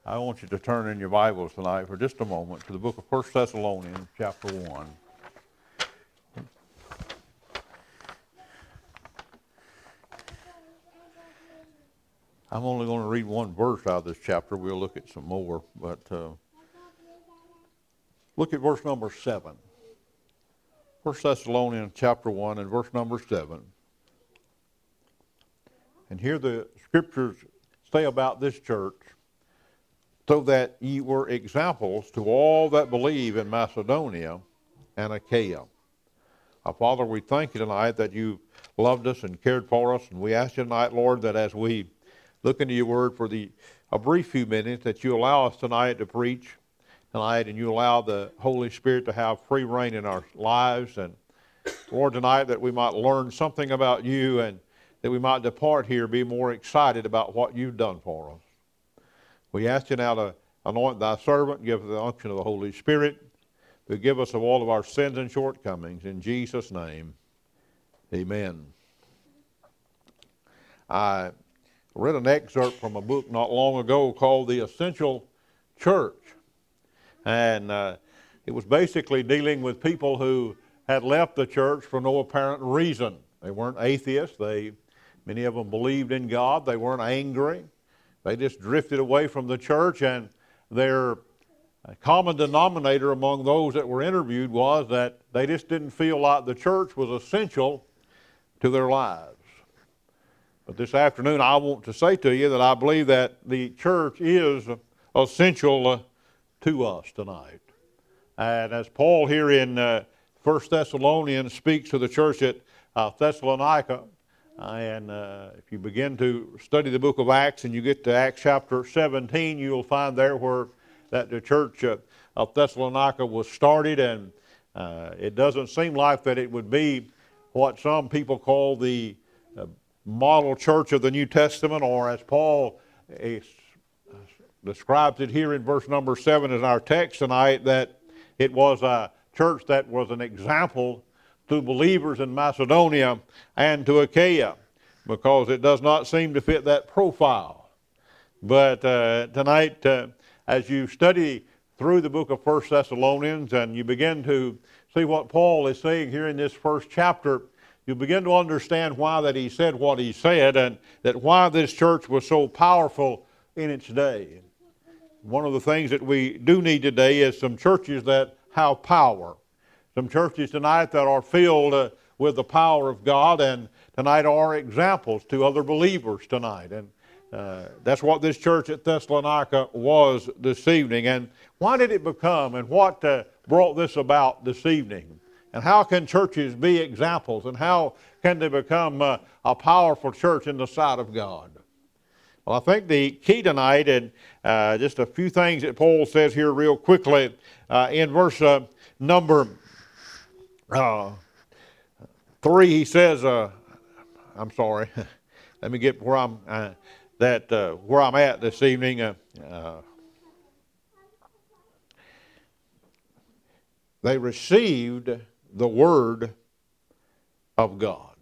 I want you to turn in your Bibles tonight for just a moment to the book of 1 Thessalonians, chapter 1. I'm only going to read one verse out of this chapter. We'll look at some more, but look at verse number 7. 1 Thessalonians, chapter 1, and verse number 7. And here the scriptures say about this church, so that ye were examples to all that believe in Macedonia and Achaia. Our Father, we thank you tonight that you loved us and cared for us, and we ask you tonight, Lord, that as we look into your word for a brief few minutes, that you allow us tonight to preach tonight, and you allow the Holy Spirit to have free reign in our lives, and Lord, tonight that we might learn something about you, and that we might depart here be more excited about what you've done for us. We ask you now to anoint thy servant, give the unction of the Holy Spirit, forgive us of all of our sins and shortcomings. In Jesus' name, amen. I read an excerpt from a book not long ago called The Essential Church. And it was basically dealing with people who had left the church for no apparent reason. They weren't atheists. Many of them believed in God. They weren't angry. They just drifted away from the church, and their common denominator among those that were interviewed was that they just didn't feel like the church was essential to their lives. But this afternoon I want to say to you that I believe that the church is essential to us tonight. And as Paul here in 1 Thessalonians speaks to the church at Thessalonica, and if you begin to study the book of Acts and you get to Acts chapter 17, you'll find there where that the church of Thessalonica was started, and it doesn't seem like that it would be what some people call the model church of the New Testament, or as Paul describes it here in verse number 7 as our text tonight, that it was a church that was an example to believers in Macedonia and to Achaia, because it does not seem to fit that profile. But tonight, as you study through the book of 1 Thessalonians and you begin to see what Paul is saying here in this first chapter, you begin to understand why that he said what he said, and that why this church was so powerful in its day. One of the things that we do need today is some churches that have power. Some churches tonight that are filled with the power of God, and tonight are examples to other believers tonight. And that's what this church at Thessalonica was this evening. And why did it become, and what brought this about this evening? And how can churches be examples, and how can they become a powerful church in the sight of God? Well, I think the key tonight, and just a few things that Paul says here real quickly in verse number 3, he says, I'm sorry, let me get where I'm at this evening. They received the word of God.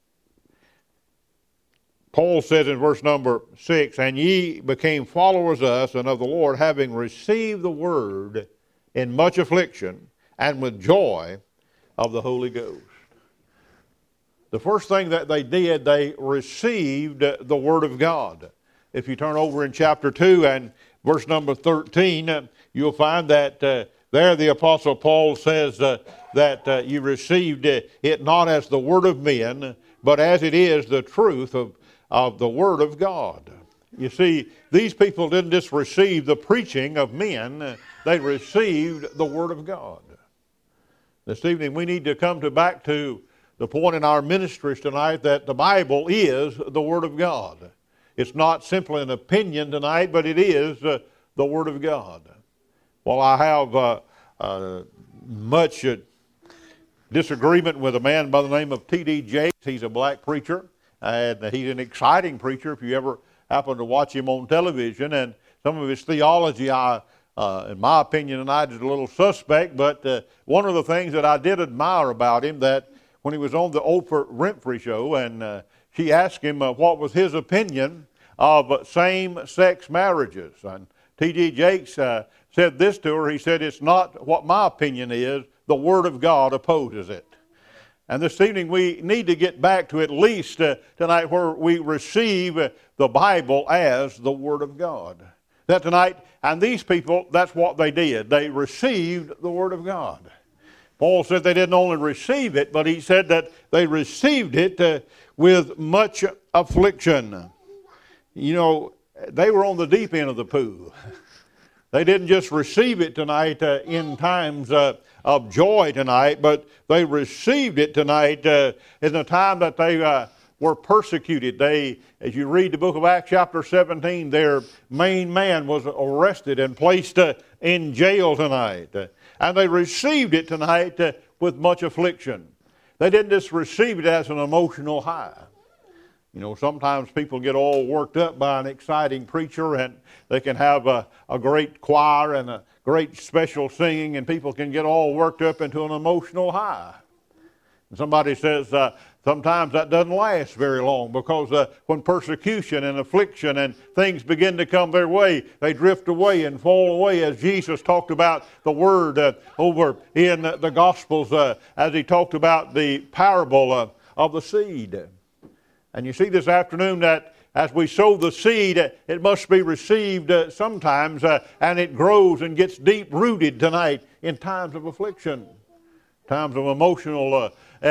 Paul says in verse number 6, and ye became followers of us and of the Lord, having received the word in much affliction and with joy of the Holy Ghost. The first thing that they did, they received the word of God. If you turn over in chapter 2 and verse number 13, you'll find that there the Apostle Paul says that you received it not as the word of men, but as it is the truth of the word of God. You see, these people didn't just receive the preaching of men, they received the word of God. This evening we need to come back to the point in our ministries tonight that the Bible is the Word of God. It's not simply an opinion tonight, but it is the Word of God. Well, I have much disagreement with a man by the name of T.D. Jakes. He's a black preacher, and he's an exciting preacher if you ever happen to watch him on television. And some of his theology, in my opinion tonight, is a little suspect, but one of the things that I did admire about him, that when he was on the Oprah Winfrey show, and she asked him what was his opinion of same-sex marriages. And T.D. Jakes said this to her. He said, "It's not what my opinion is. The Word of God opposes it." And this evening we need to get back to at least tonight where we receive the Bible as the Word of God. That tonight, and these people, that's what they did. They received the Word of God. Paul said they didn't only receive it, but he said that they received it with much affliction. You know, they were on the deep end of the pool. They didn't just receive it tonight in times of joy tonight, but they received it tonight in the time that they were persecuted. They, as you read the book of Acts chapter 17, their main man was arrested and placed in jail tonight. And they received it tonight with much affliction. They didn't just receive it as an emotional high. You know, sometimes people get all worked up by an exciting preacher, and they can have a great choir and a great special singing, and people can get all worked up into an emotional high. And somebody says sometimes that doesn't last very long, because when persecution and affliction and things begin to come their way, they drift away and fall away, as Jesus talked about the Word over in the Gospels as he talked about the parable of the seed. And you see this afternoon that as we sow the seed, it must be received sometimes, and it grows and gets deep-rooted tonight in times of affliction, times of emotional,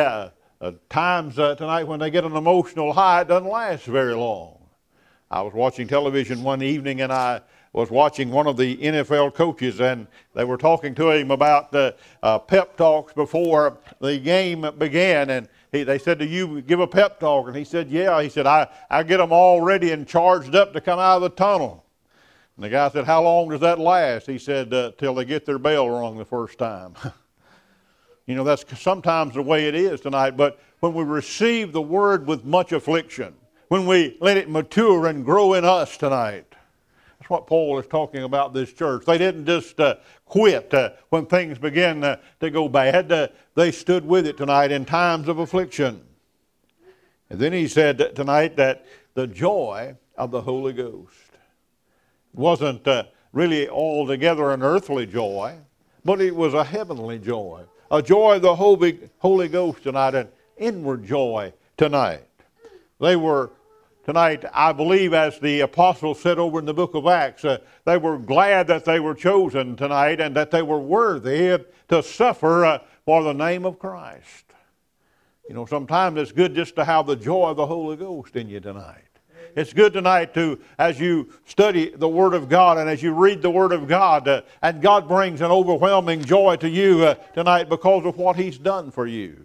times tonight when they get an emotional high. It doesn't last very long. I was watching television one evening, and I was watching one of the NFL coaches, and they were talking to him about pep talks before the game began, and they said, "Do you give a pep talk?" And he said, "Yeah." He said, I get them all ready and charged up to come out of the tunnel." And the guy said, "How long does that last?" He said, "Till they get their bell rung the first time." You know, that's sometimes the way it is tonight. But when we receive the Word with much affliction, when we let it mature and grow in us tonight, that's what Paul is talking about this church. They didn't just quit when things began to go bad. They stood with it tonight in times of affliction. And then he said tonight that the joy of the Holy Ghost wasn't really altogether an earthly joy, but it was a heavenly joy. A joy of the Holy Ghost tonight, an inward joy tonight. They were tonight, I believe, as the apostles said over in the book of Acts, they were glad that they were chosen tonight and that they were worthy to suffer for the name of Christ. You know, sometimes it's good just to have the joy of the Holy Ghost in you tonight. It's good tonight to, as you study the Word of God and as you read the Word of God, and God brings an overwhelming joy to you tonight because of what He's done for you.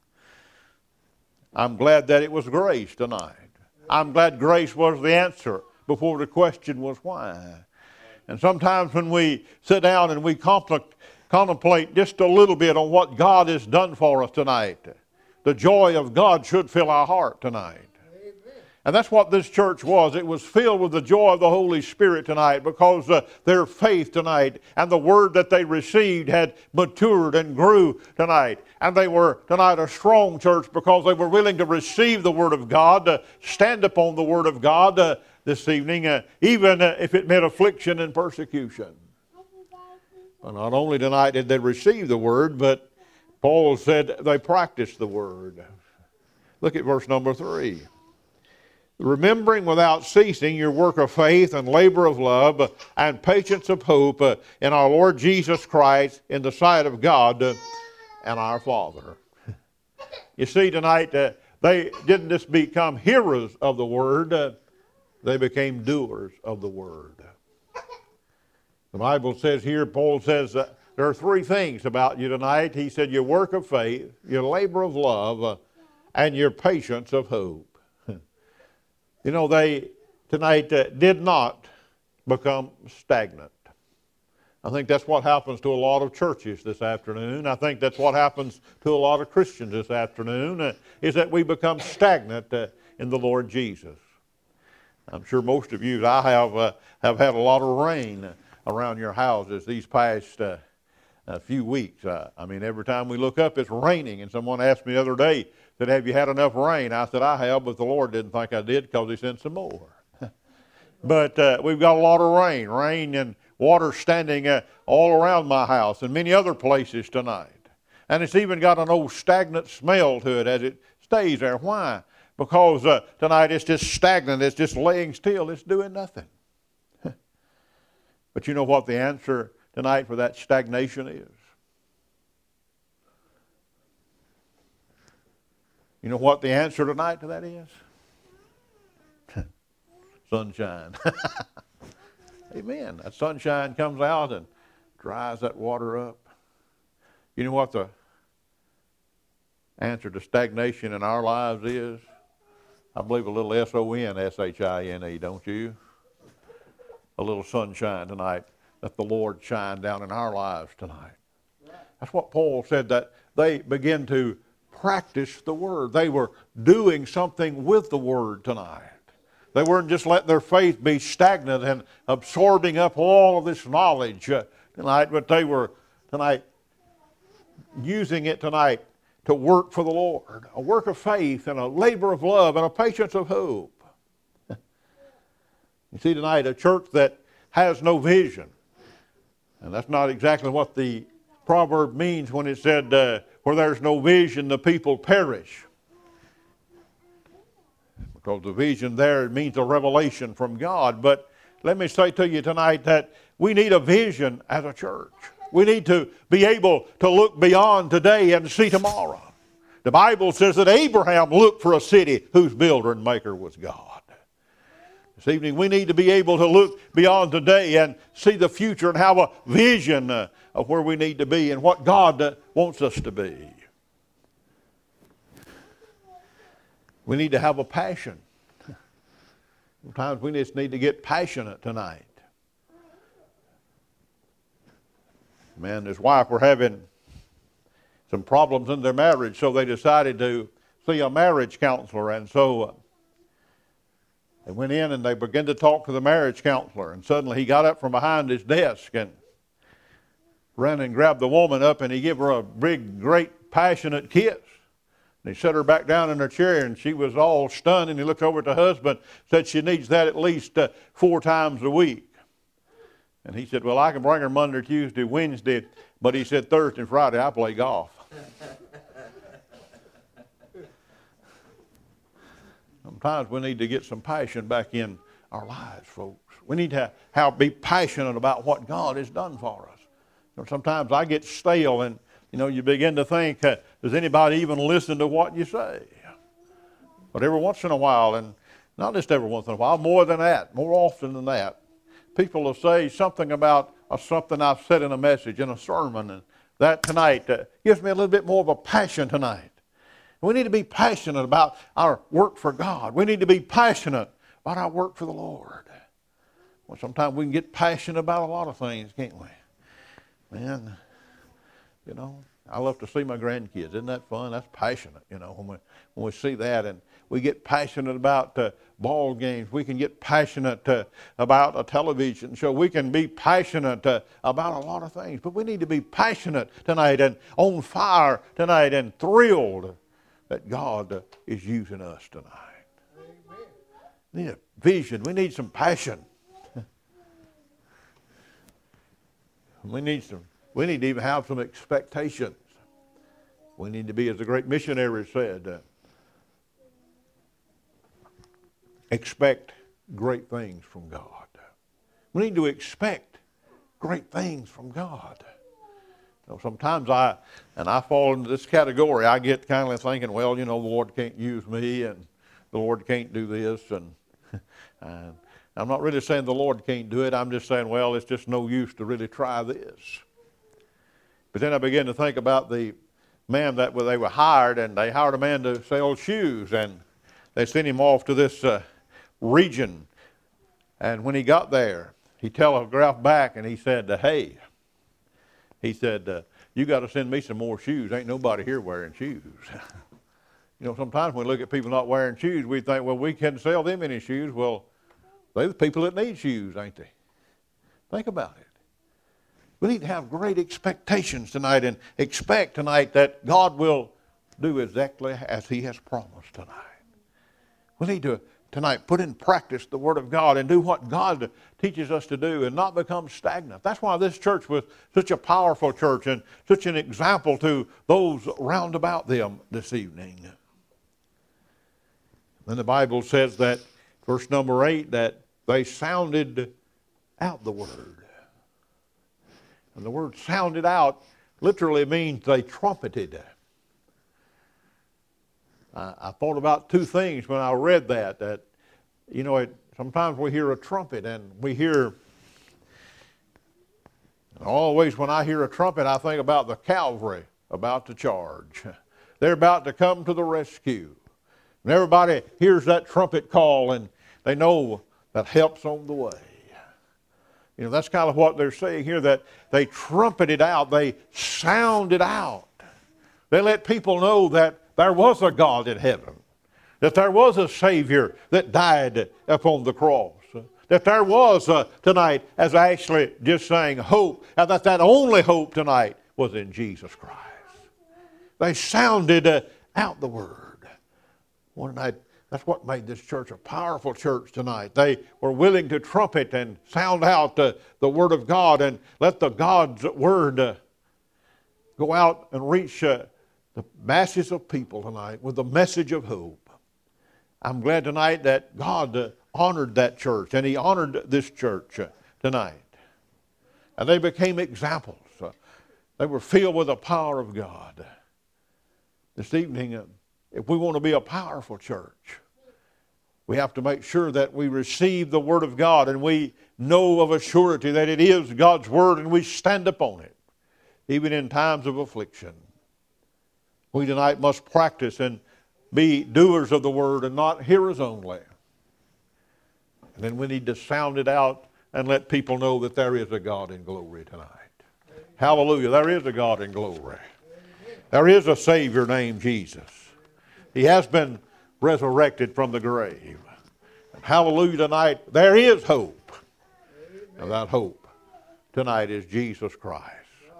I'm glad that it was grace tonight. I'm glad grace was the answer before the question was why. And sometimes when we sit down and we contemplate just a little bit on what God has done for us tonight, the joy of God should fill our heart tonight. And that's what this church was. It was filled with the joy of the Holy Spirit tonight because their faith tonight and the Word that they received had matured and grew tonight. And they were tonight a strong church because they were willing to receive the Word of God, stand upon the Word of God this evening, even if it meant affliction and persecution. But not only tonight did they receive the Word, but Paul said they practiced the Word. Look at verse number 3. Remembering without ceasing your work of faith and labor of love and patience of hope in our Lord Jesus Christ in the sight of God and our Father. You see tonight, they didn't just become hearers of the Word, they became doers of the Word. The Bible says here, Paul says, there are three things about you tonight. He said your work of faith, your labor of love, and your patience of hope. You know, they tonight did not become stagnant. I think that's what happens to a lot of churches this afternoon. I think that's what happens to a lot of Christians this afternoon, is that we become stagnant in the Lord Jesus. I'm sure most of you, I have had a lot of rain around your houses these past few weeks. I mean, every time we look up, it's raining. And someone asked me the other day, said, have you had enough rain? I said, I have, but the Lord didn't think I did because He sent some more. But we've got a lot of rain and water standing all around my house and many other places tonight. And it's even got an old stagnant smell to it as it stays there. Why? Because tonight it's just stagnant. It's just laying still. It's doing nothing. But you know what the answer tonight for that stagnation is? You know what the answer tonight to that is? Sunshine. Amen. That sunshine comes out and dries that water up. You know what the answer to stagnation in our lives is? I believe a little S-O-N-S-H-I-N-E, don't you? A little sunshine tonight. Let the Lord shine down in our lives tonight. That's what Paul said, that they begin to practice the Word. They were doing something with the Word tonight. They weren't just letting their faith be stagnant and absorbing up all of this knowledge tonight, but they were tonight using it tonight to work for the Lord. A work of faith and a labor of love and a patience of hope. You see tonight a church that has no vision. And that's not exactly what the proverb means when it said, where there's no vision, the people perish. Because the vision there means a revelation from God. But let me say to you tonight that we need a vision as a church. We need to be able to look beyond today and see tomorrow. The Bible says that Abraham looked for a city whose builder and maker was God. This evening we need to be able to look beyond today and see the future and have a vision of where we need to be and what God wants us to be. We need to have a passion. Sometimes we just need to get passionate tonight. Man and his wife were having some problems in their marriage, so they decided to see a marriage counselor. And so they went in and they began to talk to the marriage counselor. And suddenly he got up from behind his desk and ran and grabbed the woman up and he gave her a big, great, passionate kiss. And he set her back down in her chair and she was all stunned. And he looked over at the husband, said she needs that at least 4 times a week. And he said, well, I can bring her Monday, Tuesday, Wednesday. But he said, Thursday and Friday, I play golf. Sometimes we need to get some passion back in our lives, folks. We need to be passionate about what God has done for us. You know, sometimes I get stale and, you begin to think, does anybody even listen to what you say? But every once in a while, and not just every once in a while, more than that, more often than that, people will say something about something I've said in a message, in a sermon, and that tonight gives me a little bit more of a passion tonight. We need to be passionate about our work for God. We need to be passionate about our work for the Lord. Well, sometimes we can get passionate about a lot of things, can't we? Man, I love to see my grandkids. Isn't that fun? That's passionate, when we see that. And we get passionate about ball games. We can get passionate about a television show. We can be passionate about a lot of things. But we need to be passionate tonight and on fire tonight and thrilled that God is using us tonight. Amen. We need a vision. We need some passion. We need to even have some expectations. We need to be, as the great missionary said, expect great things from God. We need to expect great things from God. Sometimes I fall into this category. I get kind of thinking, well, the Lord can't use me and the Lord can't do this. And I'm not really saying the Lord can't do it. I'm just saying, well, it's just no use to really try this. But then I began to think about the man that they were hired, and they hired a man to sell shoes, and they sent him off to this region. And when he got there, he telegraphed back and he said, hey, he said, you got to send me some more shoes. Ain't nobody here wearing shoes. Sometimes when we look at people not wearing shoes, we think, well, we can't sell them any shoes. Well, they're the people that need shoes, ain't they? Think about it. We need to have great expectations tonight and expect tonight that God will do exactly as He has promised tonight. We need to tonight put in practice the Word of God and do what God teaches us to do and not become stagnant. That's why this church was such a powerful church and such an example to those round about them this evening. Then the Bible says that, verse number 8, that they sounded out the Word. And the word sounded out literally means they trumpeted. I thought about two things when I read that you know, sometimes we hear a trumpet and we hear, always when I hear a trumpet, I think about the cavalry about to charge. They're about to come to the rescue. And everybody hears that trumpet call and they know that help's on the way. You know, that's kind of what they're saying here, that they trumpeted out, they sounded out. They let people know that there was a God in heaven, that there was a Savior that died upon the cross, that there was tonight, as Ashley just sang, hope, and that only hope tonight was in Jesus Christ. They sounded out the Word. One night, that's what made this church a powerful church tonight. They were willing to trumpet and sound out the Word of God and let the God's Word go out and reach the masses of people tonight with the message of hope. I'm glad tonight that God honored that church and He honored this church tonight. And they became examples. They were filled with the power of God. This evening, if we want to be a powerful church, we have to make sure that we receive the Word of God and we know of a surety that it is God's Word and we stand upon it, even in times of affliction. We tonight must practice and be doers of the Word and not hearers only. And then we need to sound it out and let people know that there is a God in glory tonight. Hallelujah, there is a God in glory. There is a Savior named Jesus. He has been resurrected from the grave. And hallelujah, tonight there is hope. And that hope tonight is Jesus Christ.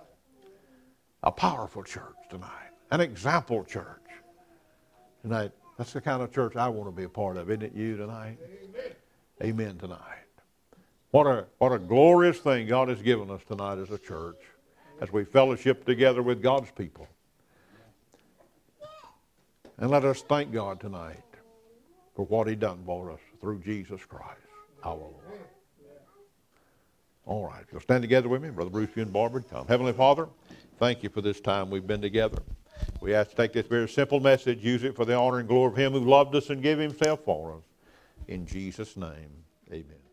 A powerful church tonight. An example church. Tonight, that's the kind of church I want to be a part of, isn't it you tonight? Amen, Amen tonight. What a glorious thing God has given us tonight as a church, as we fellowship together with God's people. And let us thank God tonight for what He done for us through Jesus Christ, our Lord. All right, you'll stand together with me. Brother Bruce, you and Barbara, come. Heavenly Father, thank you for this time we've been together. We ask to take this very simple message, use it for the honor and glory of Him who loved us and gave Himself for us. In Jesus' name, amen.